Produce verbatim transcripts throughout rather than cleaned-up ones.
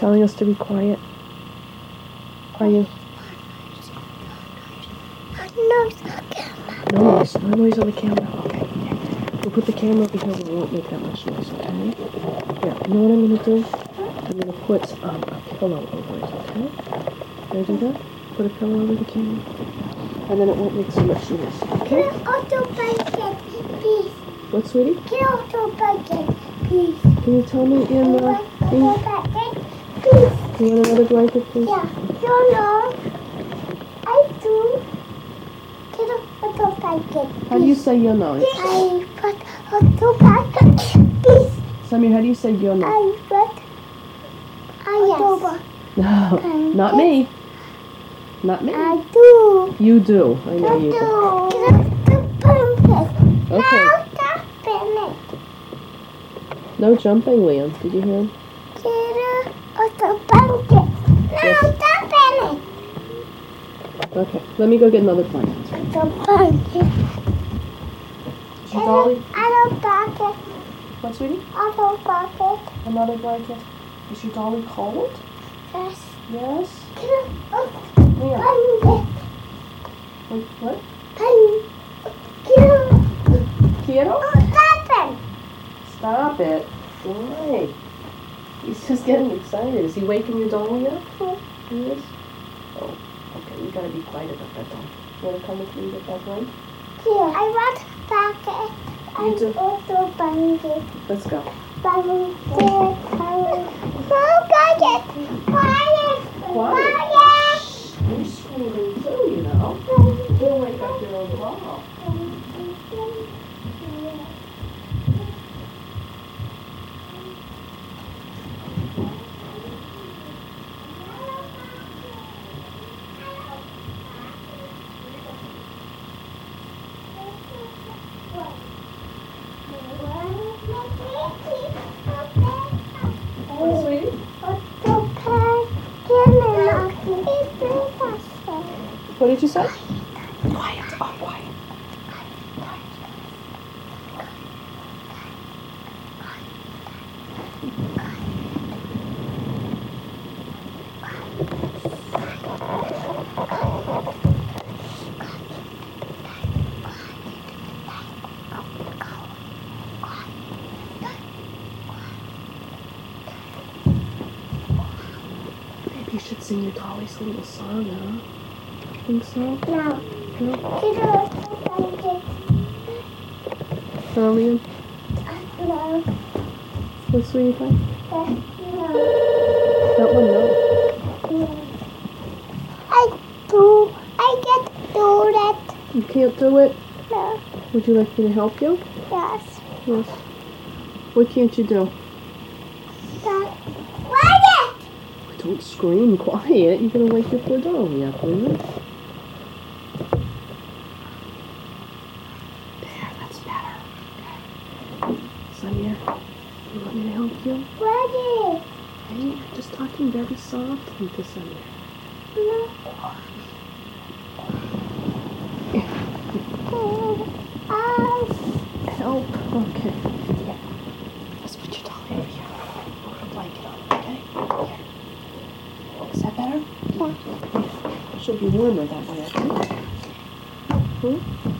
telling us to be quiet? Are you? No, No noise. No noise on the camera. Okay. We'll put the camera over here where it won't make that much noise, okay? Here, you know what I'm going to do? I'm going to put um, a pillow over it, okay? Can I do that? Put a pillow over the camera. And then it won't make so much noise, okay? Can I also blanket, please? What, sweetie? Can I also blanket, please? Can you tell me in the... Can In, I blanket, please? you want another blanket, please? Yeah. No, no. I do. Can I also blanket, How do you say yo no? I put also blanket, please. Samir, how do you say yo no? I put... I yes. No, not me. Not me. I do. You do. I know I you do. do. Can I do blanket? Okay. Now stop it. No jumping, Liam. Did you hear him? Can I also blanket? Now Yes. stop it. Okay. Let me go get another blanket. The blanket. Is your dolly? I don't blanket. What, sweetie? I don't blanket. Another blanket. Is your dolly cold? Yes. Yes. Can I also Liam. blanket? Wait, what? Can I Quiero? stop it? Stop it. Why? He's just getting excited. Is he waking your dolly up? He is? Oh, okay. You gotta be quiet about that doll. You wanna come with me and get that blanket? Here. I want blanket. You I do. also blanket. Let's go. Blanket. Blanket. Quiet. Quiet. Quiet. Quiet. You're screaming too, you know. You'll wake up your own doll. What, sweetie? What did you say? Quiet. Oh, quiet. Maybe you should sing your dolly's little song, huh? Think so? No. No? No. Huh, Liam? No. What, sweetie pie? No. That one, no. I do. I get do that. You can't do it? No. Would you like me to help you? Yes. Yes. What can't you do? Stop. Quiet. Don't scream. Quiet. You're going to wake your poor dolly up, Liam. There, that's better. Okay. Samir, you want me to help you? Quiet. Hey, you're just talking very softly to Samir. No. Um, Help. Okay. Here. Let's put your dolly over here. Put a blanket on it, okay? Here. Is that better? yeah. It should be warmer that way, I think. Hmm?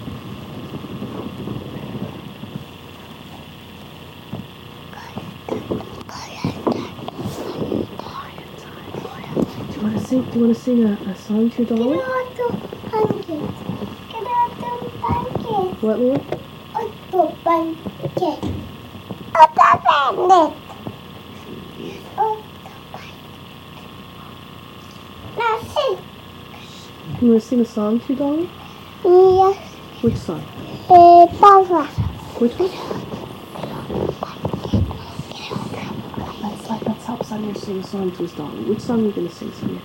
Do you want to sing? Do you want to sing a, a song to your Get dolly? out the blanket. Get out the blanket. What, Liam? Out the blanket. Out the blanket. Out the blanket. Now sing. You want to sing a song to your dolly? Yes. Which song? Eh, Papa. Which one? Let's let, let's help Samir sing a song to his dolly. Which song are you going to sing, Samir?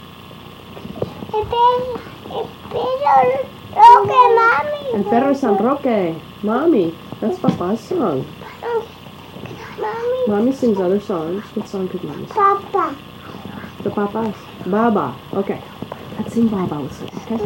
El perro San Roque. Mommy. That's Papa's song. Mommy. Mommy sings other songs. What song could Mommy sing? Papa. The Papa's. Baba. Okay. Let's sing Baba with us, okay?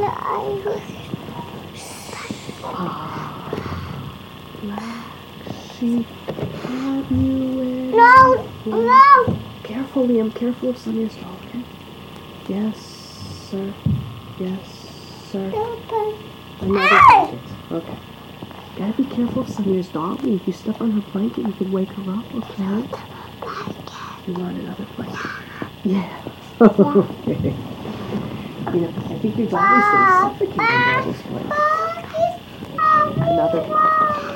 Ah. Black sheep, have you No, no. Careful, Liam. Careful of Sonia's doll, okay? Yes, sir. Yes, sir. Another blanket. Okay. Gotta be careful of Sonia's doll. If you step on her blanket, you could wake her up, okay? You want another blanket? Yeah. Okay. You know, I think your doll is going to suffocate in all this blanket. Another blanket.